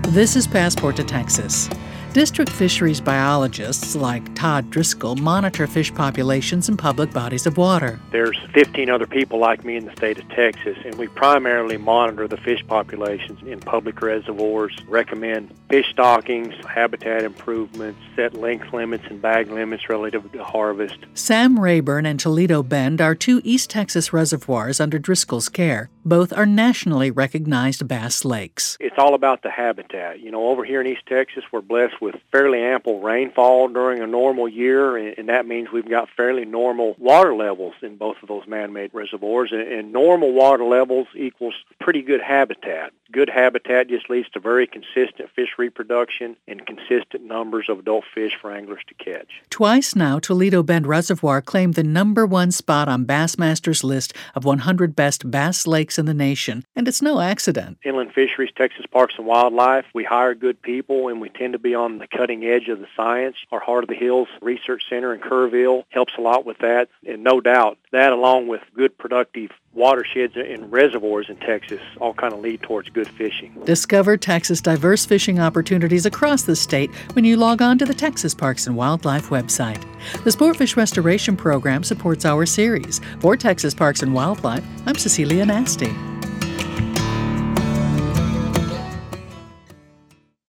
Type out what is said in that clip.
This is Passport to Texas. District fisheries biologists like Todd Driscoll monitor fish populations in public bodies of water. There's 15 other people like me in the state of Texas, and we primarily monitor the fish populations in public reservoirs, recommend fish stockings, habitat improvements, set length limits and bag limits relative to harvest. Sam Rayburn and Toledo Bend are two East Texas reservoirs under Driscoll's care. Both are nationally recognized bass lakes. It's all about the habitat. Over here in East Texas, we're blessed with fairly ample rainfall during a normal year, and that means we've got fairly normal water levels in both of those man-made reservoirs, and normal water levels equals pretty good habitat. Good habitat just leads to very consistent fish reproduction and consistent numbers of adult fish for anglers to catch. Twice now, Toledo Bend Reservoir claimed the #1 spot on Bassmaster's list of 100 best bass lakes in the nation, and it's no accident. Inland Fisheries, Texas Parks and Wildlife, we hire good people, and we tend to be on the cutting edge of the science. Our Heart of the Hills Research Center in Kerrville helps a lot with that, and no doubt that, along with good productive watersheds and reservoirs in Texas, all kind of lead towards good fishing. Discover Texas' diverse fishing opportunities across the state when you log on to the Texas Parks and Wildlife website. The Sportfish Restoration Program supports our series. For Texas Parks and Wildlife, I'm Cecilia Nasty.